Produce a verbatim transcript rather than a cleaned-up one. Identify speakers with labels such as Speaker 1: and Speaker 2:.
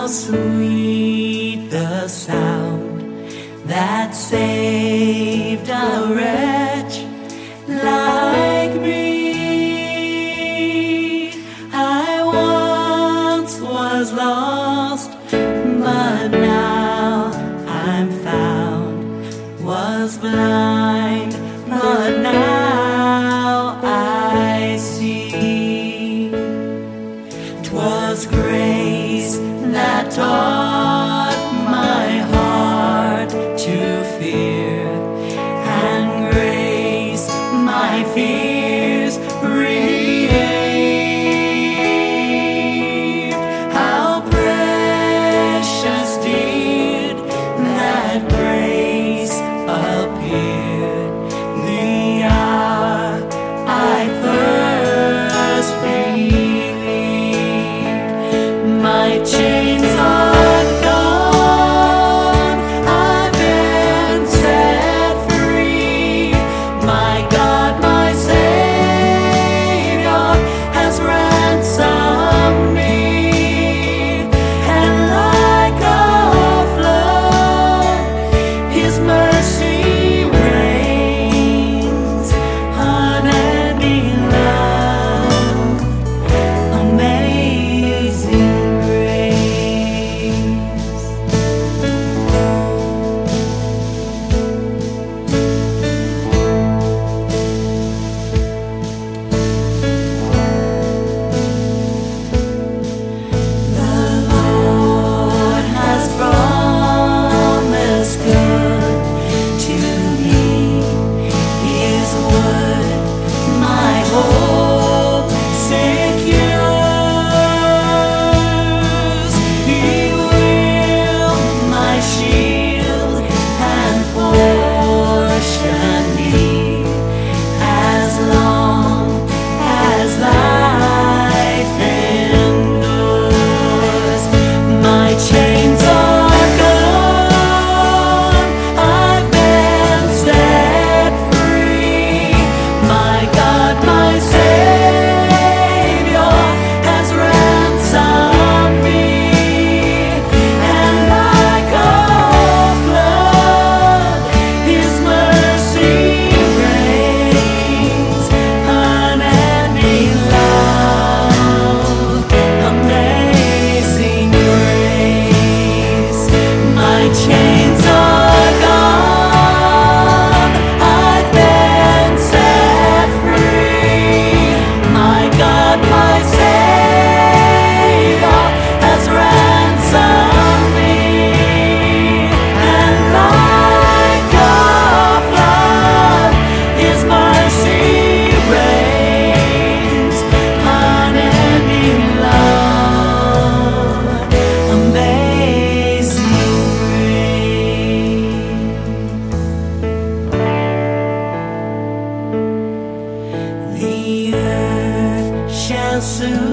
Speaker 1: how sweet the sound that saved a wretch like me. I once was lost, but now I'm found, was blind, but now I see. 'Twas grace that taught my heart to fear, and grace my fears relieved. How precious did that grace appear the hour I first believed. My chains are gone, I've been set free. My God, my Savior has ransomed me, and like a flood, His mercy reigns, unending love, amazing grace. The Lord has promised good to me. His word my hope secures. He will my shield and portion be, as long as life endures. My chains are gone, I've been set free. My God, my Savior has ransomed me, and like a flood, His mercy reigns, unending love, amazing grace. My chains are gone, I've been set free. My God, my Savior has ransomed me, and like a flood, His mercy reigns, unending love, amazing grace. The earth shall soon